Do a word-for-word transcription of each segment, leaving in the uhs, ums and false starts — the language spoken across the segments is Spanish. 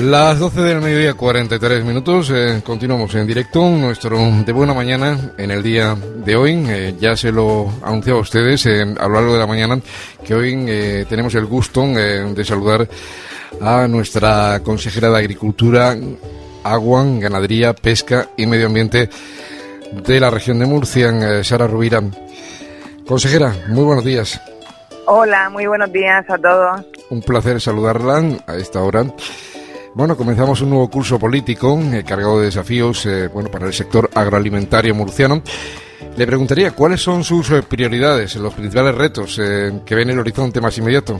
Las doce del mediodía, cuarenta y tres minutos, eh, continuamos en directo, nuestro de buena mañana en el día de hoy. Eh, ya se lo anunciaba a ustedes eh, a lo largo de la mañana que hoy eh, tenemos el gusto eh, de saludar a nuestra consejera de Agricultura, Agua, Ganadería, Pesca y Medio Ambiente de la región de Murcia, eh, Sara Rubira. Consejera, muy buenos días. Hola, muy buenos días a todos. Un placer saludarla a esta hora. Bueno, comenzamos un nuevo curso político eh, cargado de desafíos eh, bueno, para el sector agroalimentario murciano. Le preguntaría cuáles son sus eh, prioridades, los principales retos eh, que ven en el horizonte más inmediato.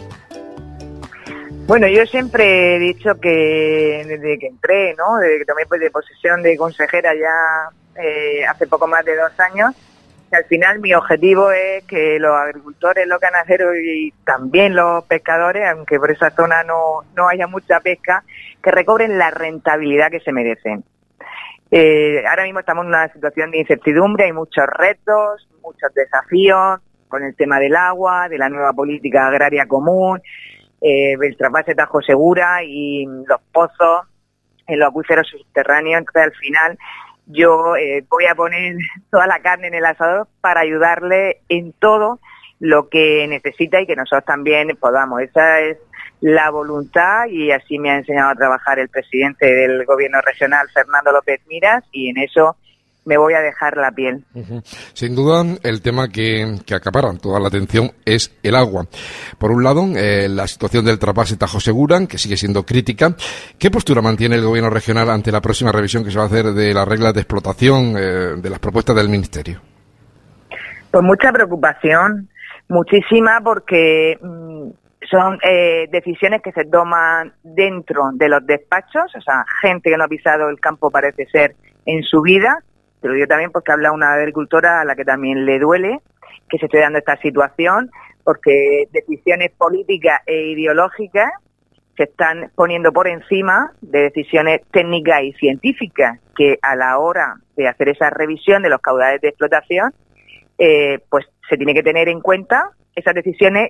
Bueno, yo siempre he dicho que desde que entré, ¿no? Desde que tomé pues, de posesión de consejera ya eh, hace poco más de dos años, que al final mi objetivo es que los agricultores, los ganaderos y también los pescadores, aunque por esa zona no, no haya mucha pesca, que recobren la rentabilidad que se merecen. Eh, ahora mismo estamos en una situación de incertidumbre, hay muchos retos, muchos desafíos con el tema del agua, de la nueva política agraria común, eh, el trasvase Tajo Segura y los pozos en los acuíferos subterráneos. Entonces, al final, yo eh, voy a poner toda la carne en el asador para ayudarle en todo lo que necesita y que nosotros también podamos. Esa es la voluntad y así me ha enseñado a trabajar el presidente del gobierno regional, Fernando López Miras, y en eso me voy a dejar la piel. Uh-huh. Sin duda, el tema que, que acapara toda la atención es el agua. Por un lado, eh, la situación del trasvase Tajo Segura, que sigue siendo crítica. ¿Qué postura mantiene el gobierno regional ante la próxima revisión que se va a hacer de las reglas de explotación, eh, de las propuestas del ministerio? Pues mucha preocupación, muchísima, porque mmm, son eh, decisiones que se toman dentro de los despachos, o sea, gente que no ha pisado el campo parece ser en su vida. Te lo digo también porque habla una agricultora a la que también le duele que se esté dando esta situación, porque decisiones políticas e ideológicas se están poniendo por encima de decisiones técnicas y científicas, que a la hora de hacer esa revisión de los caudales de explotación, eh, pues se tiene que tener en cuenta esas decisiones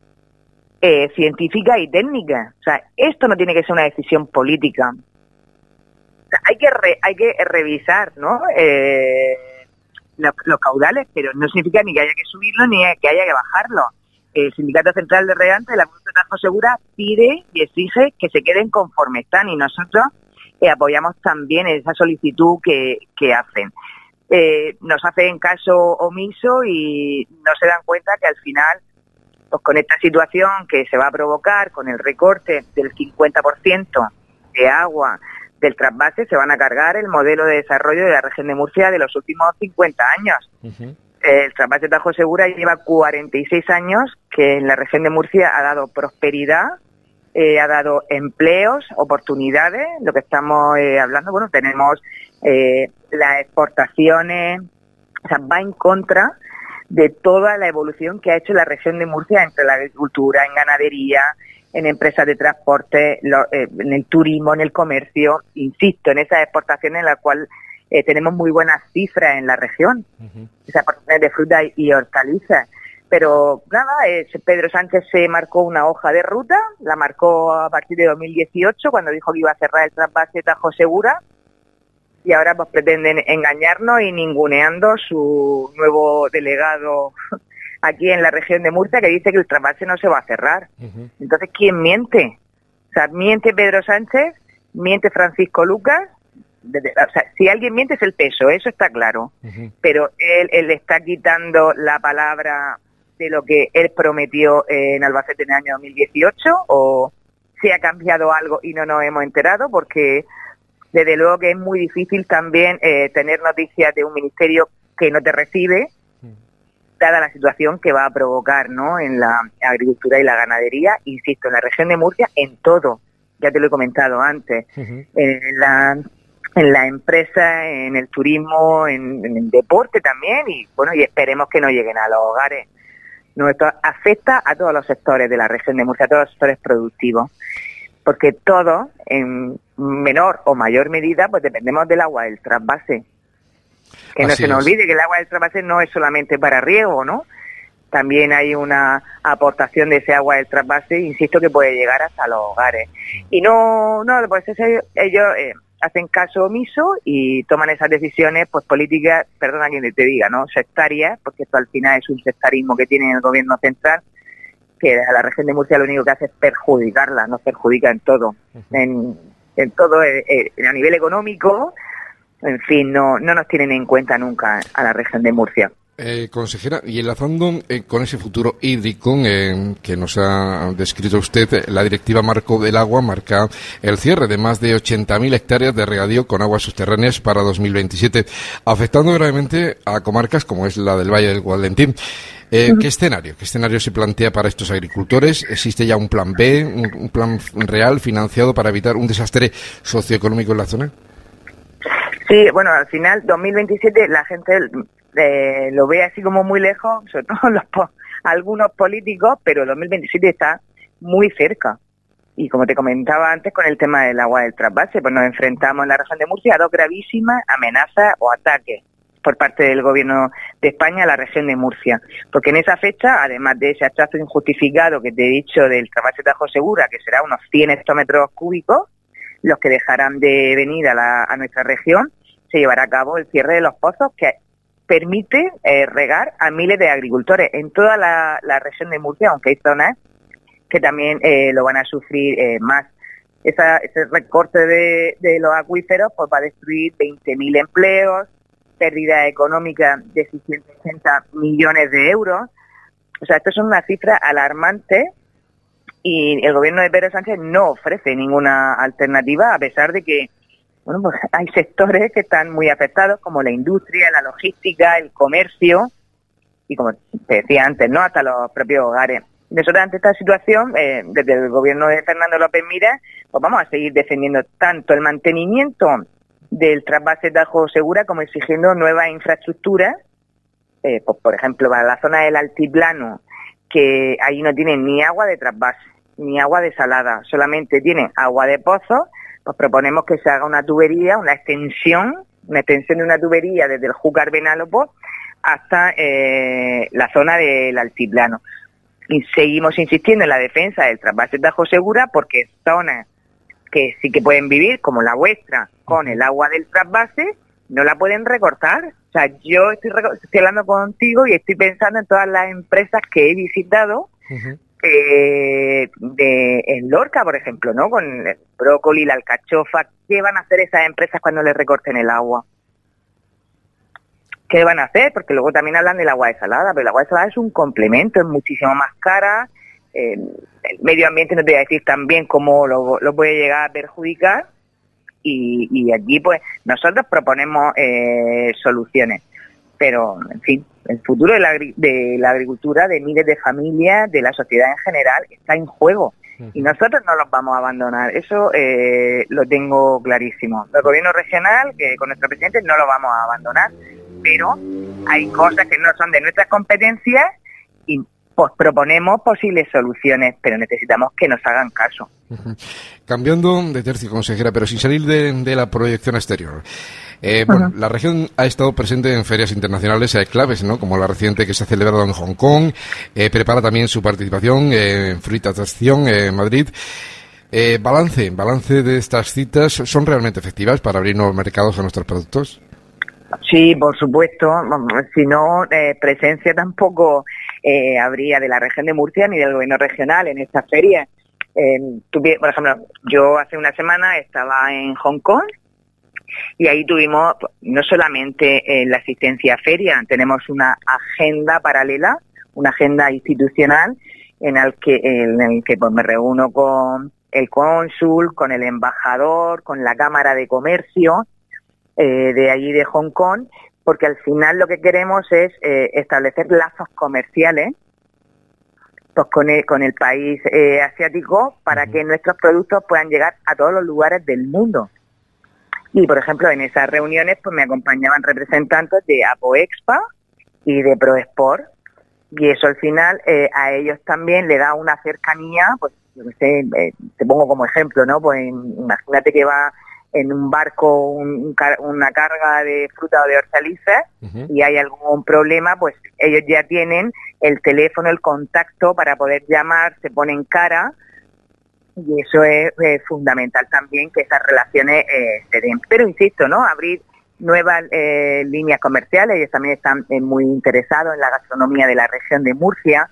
eh, científicas y técnicas. O sea, esto no tiene que ser una decisión política. Hay que re, hay que revisar, ¿no? Eh, los, los caudales, pero no significa ni que haya que subirlo ni que haya que bajarlo. El Sindicato Central de Regantes de la Acuífero Tajo Segura pide y exige que se queden conforme están, y nosotros eh, apoyamos también esa solicitud que, que hacen. Eh, nos hacen caso omiso y no se dan cuenta que al final, pues con esta situación que se va a provocar, con el recorte del cincuenta por ciento de agua del trasvase, se van a cargar el modelo de desarrollo de la región de Murcia de los últimos cincuenta años. Uh-huh. El trasvase Tajo Segura lleva cuarenta y seis años que en la región de Murcia ha dado prosperidad, eh, ha dado empleos, oportunidades. Lo que estamos eh, hablando, bueno, tenemos eh, las exportaciones, o sea, va en contra de toda la evolución que ha hecho la región de Murcia entre la agricultura, en ganadería, en empresas de transporte, lo, eh, en el turismo, en el comercio, insisto, en esas exportaciones en las cuales eh, tenemos muy buenas cifras en la región, uh-huh. esas exportaciones de frutas y hortalizas. Pero nada, eh, Pedro Sánchez se marcó una hoja de ruta, la marcó a partir de dos mil dieciocho, cuando dijo que iba a cerrar el trasvase Tajo Segura, y ahora pues pretenden engañarnos y ninguneando su nuevo delegado aquí en la región de Murcia, que dice que el trasvase no se va a cerrar. Uh-huh. Entonces, ¿quién miente? O sea, miente Pedro Sánchez, miente Francisco Lucas. O sea, si alguien miente es el P S O E, eso está claro. Uh-huh. Pero él, él está quitando la palabra de lo que él prometió en Albacete en el año dos mil dieciocho, o se ha cambiado algo y no nos hemos enterado, porque desde luego que es muy difícil también eh, tener noticias de un ministerio que no te recibe, dada la situación que va a provocar, ¿no?, en la agricultura y la ganadería, insisto, en la región de Murcia, en todo, ya te lo he comentado antes, uh-huh. en la en la empresa, en el turismo, en, en el deporte también, y bueno, y esperemos que no lleguen a los hogares. No, esto afecta a todos los sectores de la región de Murcia, a todos los sectores productivos, porque todos, en menor o mayor medida, pues dependemos del agua del trasvase. Que no se nos olvide que el agua del trasvase no es solamente para riego, ¿no? también hay una aportación de ese agua del trasvase, insisto, que puede llegar hasta los hogares. Y no, no, pues eso, ellos eh, hacen caso omiso y toman esas decisiones, pues políticas, perdona quien te diga, ¿no? Sectarias, porque esto al final es un sectarismo que tiene el gobierno central, que a la región de Murcia lo único que hace es perjudicarla, nos perjudica en todo, uh-huh. en, en todo, eh, eh, a nivel económico, en fin, no, no nos tienen en cuenta nunca a la región de Murcia. Eh, consejera, y enlazando eh, con ese futuro hídrico eh, que nos ha descrito usted, la Directiva Marco del Agua marca el cierre de más de ochenta mil hectáreas de regadío con aguas subterráneas para dos mil veintisiete, afectando gravemente a comarcas como es la del Valle del Guadalquivir. Eh, ¿Qué escenario? ¿Qué escenario se plantea para estos agricultores? ¿Existe ya un plan B, un, un plan real financiado para evitar un desastre socioeconómico en la zona? Sí, bueno, al final, dos mil veintisiete, la gente eh, lo ve así como muy lejos, sobre todo los po- algunos políticos, pero dos mil veintisiete está muy cerca. Y como te comentaba antes, con el tema del agua del trasvase, pues nos enfrentamos en la región de Murcia a dos gravísimas amenazas o ataques por parte del gobierno de España a la región de Murcia. Porque en esa fecha, además de ese hachazo injustificado que te he dicho del trasvase Tajo Segura, que será unos cien hectómetros cúbicos, los que dejarán de venir a, la, a nuestra región, se llevará a cabo el cierre de los pozos que permite eh, regar a miles de agricultores en toda la, la región de Murcia, aunque hay zonas que también eh, lo van a sufrir eh, más. Esa, ese recorte de, de los acuíferos pues va a destruir veinte mil empleos, pérdida económica de seiscientos ochenta millones de euros. O sea, esto son unas cifras alarmantes y el gobierno de Pedro Sánchez no ofrece ninguna alternativa, a pesar de que bueno, pues hay sectores que están muy afectados, como la industria, la logística, el comercio y, como te decía antes, no hasta los propios hogares. Nosotros ante esta situación, eh, desde el gobierno de Fernando López Miras, pues vamos a seguir defendiendo tanto el mantenimiento del trasvase Tajo Segura como exigiendo nuevas infraestructuras, eh, pues por ejemplo para la zona del altiplano, que ahí no tienen ni agua de trasvase ni agua desalada, solamente tienen agua de pozo. Pues proponemos que se haga una tubería, una extensión, una extensión de una tubería desde el Júcar Benálopos hasta eh, la zona del altiplano. Y seguimos insistiendo en la defensa del trasvase Tajo Segura, porque zonas que sí que pueden vivir, como la vuestra, con el agua del trasvase, no la pueden recortar. O sea, yo estoy, estoy hablando contigo y estoy pensando en todas las empresas que he visitado, uh-huh. eh, de en Lorca, por ejemplo, ¿no? Con el brócoli, la alcachofa. ¿Qué van a hacer esas empresas cuando les recorten el agua? ¿Qué van a hacer? Porque luego también hablan del agua desalada, pero el agua desalada es un complemento, es muchísimo más cara. Eh, el medio ambiente no te voy a decir también cómo lo, lo puede llegar a perjudicar. Y, y aquí, pues, nosotros proponemos eh, soluciones. Pero, en fin, el futuro de la, de la agricultura, de miles de familias, de la sociedad en general, está en juego. Uh-huh. Y nosotros no los vamos a abandonar. Eso eh, lo tengo clarísimo. El gobierno regional, que con nuestro presidente, no lo vamos a abandonar. Pero hay cosas que no son de nuestras competencias y pues proponemos posibles soluciones, pero necesitamos que nos hagan caso. Uh-huh. Cambiando de tercio, consejera, pero sin salir de, de la proyección exterior. Eh, bueno, uh-huh. La región ha estado presente en ferias internacionales eh, claves, ¿no? Como la reciente que se ha celebrado en Hong Kong. Eh, prepara también su participación eh, en Fruit Attraction en eh, Madrid. Eh, balance, balance de estas citas, ¿son realmente efectivas para abrir nuevos mercados a nuestros productos? Sí, por supuesto. Si no, eh, presencia tampoco eh, habría de la región de Murcia ni del gobierno regional en estas ferias. Eh, tuve, por ejemplo, yo hace una semana estaba en Hong Kong y ahí tuvimos no solamente eh, la asistencia a feria, tenemos una agenda paralela, una agenda institucional en el que, en el que pues, me reúno con el cónsul, con el embajador, con la Cámara de Comercio eh, de allí de Hong Kong, porque al final lo que queremos es eh, establecer lazos comerciales pues con el, con el país eh, asiático para que nuestros productos puedan llegar a todos los lugares del mundo. Y, por ejemplo, en esas reuniones pues me acompañaban representantes de Apoexpa y de ProExport, y eso al final eh, a ellos también le da una cercanía, pues yo no sé, eh, te pongo como ejemplo, ¿no? Pues imagínate que va en un barco un, una carga de fruta o de hortalizas uh-huh. y hay algún problema, pues ellos ya tienen el teléfono, el contacto para poder llamar, se pone en cara, y eso es eh, fundamental también, que esas relaciones eh, se den. Pero insisto, ¿no? Abrir nuevas eh, líneas comerciales. Ellos también están eh, muy interesados en la gastronomía de la región de Murcia,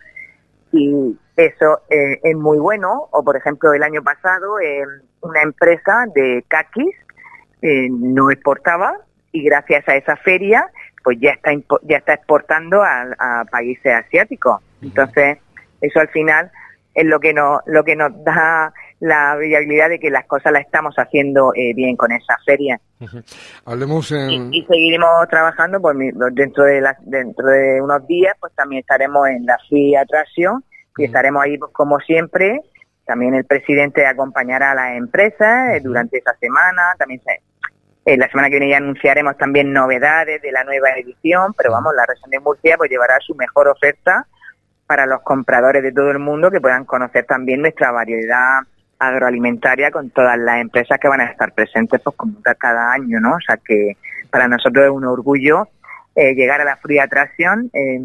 y eso eh, es muy bueno. O, por ejemplo, el año pasado eh, una empresa de caquis eh, no exportaba, y gracias a esa feria pues ya está ya está exportando a, a países asiáticos. Entonces, eso al final es lo que nos lo que nos da la viabilidad de que las cosas las estamos haciendo eh, bien con esa feria. Uh-huh. Hablemos en... y, y seguiremos trabajando pues dentro de las dentro de unos días, pues también estaremos en la Free Attraction, y uh-huh. estaremos ahí pues, como siempre. También el presidente acompañará a las empresas uh-huh. durante esa semana. También se, eh, la semana que viene ya anunciaremos también novedades de la nueva edición, pero vamos, la región de Murcia pues llevará su mejor oferta para los compradores de todo el mundo, que puedan conocer también nuestra variedad agroalimentaria con todas las empresas que van a estar presentes pues como cada año, ¿no? O sea que para nosotros es un orgullo eh, llegar a la Free Attraction. Eh,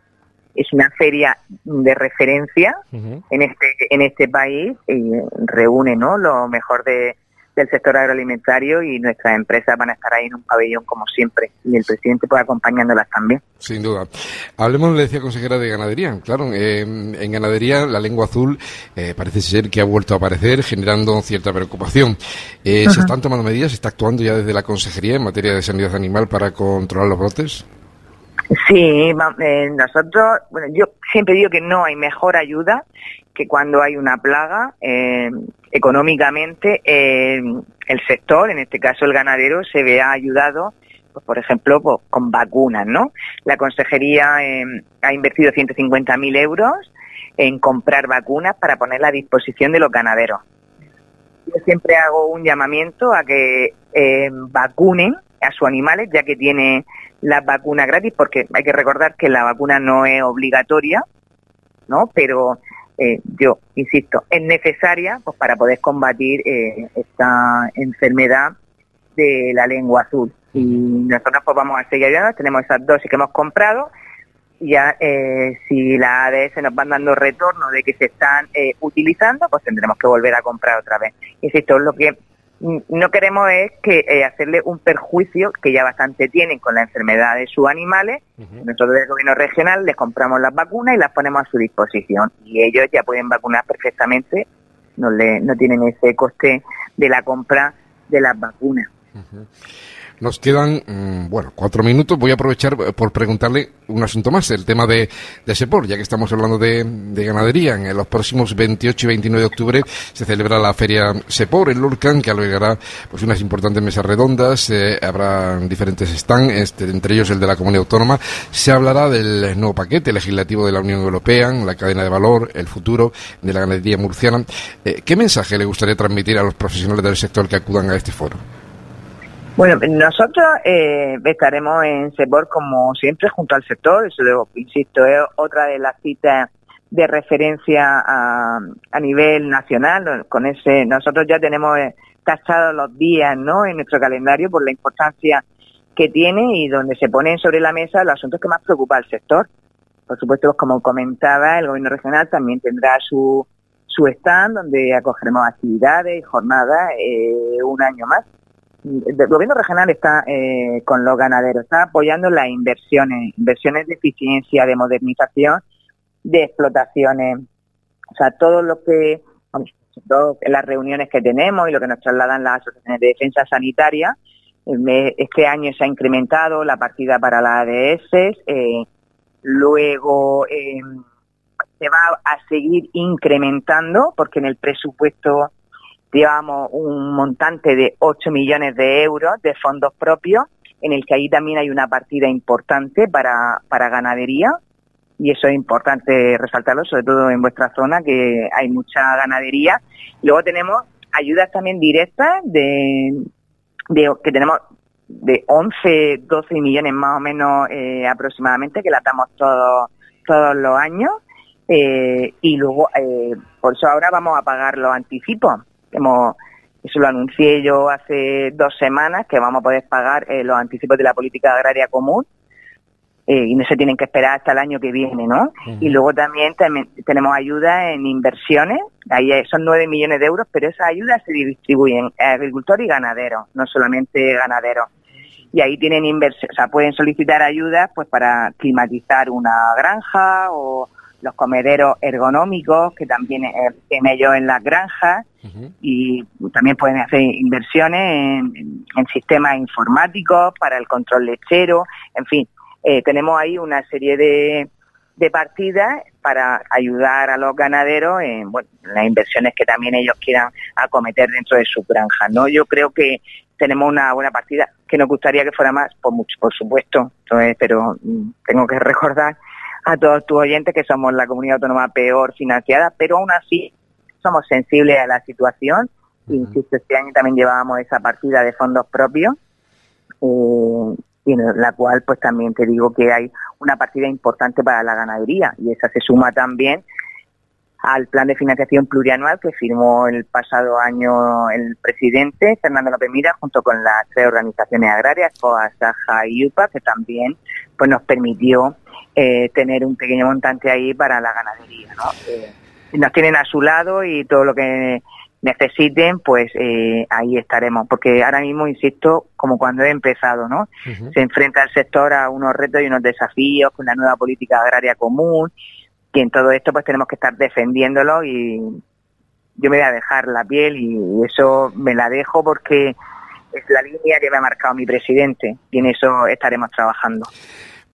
es una feria de referencia uh-huh. en este en este país, y reúne, ¿no?, lo mejor de del sector agroalimentario, y nuestras empresas van a estar ahí en un pabellón como siempre, y el presidente pues acompañándolas también. Sin duda. Hablemos, le decía consejera, de ganadería. Claro, eh, en ganadería la lengua azul eh, parece ser que ha vuelto a aparecer, generando cierta preocupación. Eh, uh-huh. ¿Se están tomando medidas? ¿Se está actuando ya desde la consejería en materia de sanidad animal para controlar los brotes? Sí, eh, nosotros, bueno, yo siempre digo que no hay mejor ayuda que cuando hay una plaga. Eh, económicamente eh, el sector, en este caso el ganadero, se vea ayudado, pues, por ejemplo, pues, con vacunas, ¿no? La consejería eh, ha invertido ciento cincuenta mil euros en comprar vacunas para ponerlas a disposición de los ganaderos. Yo siempre hago un llamamiento a que eh, vacunen a sus animales, ya que tiene las vacunas gratis, porque hay que recordar que la vacuna no es obligatoria, ¿no? Pero Eh, yo insisto, es necesaria pues para poder combatir eh, esta enfermedad de la lengua azul. Y nosotros pues vamos a seguir ayudando. Tenemos esas dosis que hemos comprado, y ya eh, si la A D S nos van dando retorno de que se están eh, utilizando, pues tendremos que volver a comprar otra vez. Insisto, lo que no queremos es que eh, hacerle un perjuicio que ya bastante tienen con la enfermedad de sus animales. Uh-huh. Nosotros del gobierno regional les compramos las vacunas y las ponemos a su disposición, y ellos ya pueden vacunar perfectamente, no le no tienen ese coste de la compra de las vacunas. Uh-huh. Nos quedan, mmm, bueno, cuatro minutos. Voy a aprovechar por preguntarle un asunto más, el tema de, de Sepor, ya que estamos hablando de, de ganadería. En los próximos veintiocho y veintinueve de octubre se celebra la feria Sepor en Lurcan, que albergará pues unas importantes mesas redondas. Eh, habrá diferentes stands, este, entre ellos el de la Comunidad Autónoma. Se hablará del nuevo paquete legislativo de la Unión Europea, la cadena de valor, el futuro de la ganadería murciana. Eh, ¿Qué mensaje le gustaría transmitir a los profesionales del sector que acudan a este foro? Bueno, nosotros eh, estaremos en Sepor como siempre junto al sector. Eso, debo, insisto, es otra de las citas de referencia a, a nivel nacional. Con ese, nosotros ya tenemos tachados los días, ¿no?, en nuestro calendario por la importancia que tiene, y donde se ponen sobre la mesa los asuntos que más preocupa al sector. Por supuesto, pues, como comentaba, el gobierno regional también tendrá su su stand donde acogeremos actividades y jornadas eh, un año más. El gobierno regional está eh, con los ganaderos, está apoyando las inversiones, inversiones de eficiencia, de modernización, de explotaciones. O sea, todo lo que, todo, las reuniones que tenemos y lo que nos trasladan las asociaciones de defensa sanitaria. Este año se ha incrementado la partida para las A D S, eh, luego eh, se va a seguir incrementando, porque en el presupuesto llevamos un montante de ocho millones de euros de fondos propios, en el que ahí también hay una partida importante para, para ganadería, y eso es importante resaltarlo, sobre todo en vuestra zona, que hay mucha ganadería. Luego tenemos ayudas también directas de, de que tenemos de once, doce millones más o menos eh, aproximadamente, que las damos todos, todos los años, eh, y luego eh, por eso ahora vamos a pagar los anticipos. Hemos, eso lo anuncié yo hace dos semanas, que vamos a poder pagar eh, los anticipos de la política agraria común, eh, y no se tienen que esperar hasta el año que viene, ¿no? Uh-huh. Y luego también tem- tenemos ayuda en inversiones, ahí son nueve millones de euros, pero esas ayudas se distribuyen a agricultores y ganaderos, no solamente ganaderos. Y ahí tienen inversión, o sea, pueden solicitar ayudas pues para climatizar una granja o los comederos ergonómicos que también eh, tienen ellos en las granjas. Uh-huh. Y también pueden hacer inversiones en, en, en sistemas informáticos para el control lechero, en fin. Eh, tenemos ahí una serie de, de partidas para ayudar a los ganaderos en, bueno, las inversiones que también ellos quieran acometer dentro de sus granjas, ¿no? Yo creo que tenemos una buena partida, que nos gustaría que fuera más, por mucho, por supuesto, entonces, pero mm, tengo que recordar a todos tus oyentes que somos la comunidad autónoma peor financiada, pero aún así somos sensibles a la situación. Uh-huh. Insisto, este año también llevábamos esa partida de fondos propios, eh, y en la cual pues también te digo que hay una partida importante para la ganadería, y esa se suma también al plan de financiación plurianual que firmó el pasado año el presidente Fernando López Miras junto con las tres organizaciones agrarias, COA, SAJA y UPA, que también pues nos permitió eh, tener un pequeño montante ahí para la ganadería, ¿no? Eh, nos tienen a su lado y todo lo que necesiten, pues eh, ahí estaremos, porque ahora mismo, insisto, como cuando he empezado, ¿no? Uh-huh. Se enfrenta el sector a unos retos y unos desafíos con la nueva política agraria común, y en todo esto pues tenemos que estar defendiéndolo, y yo me voy a dejar la piel y eso me la dejo porque es la línea que me ha marcado mi presidente y en eso estaremos trabajando.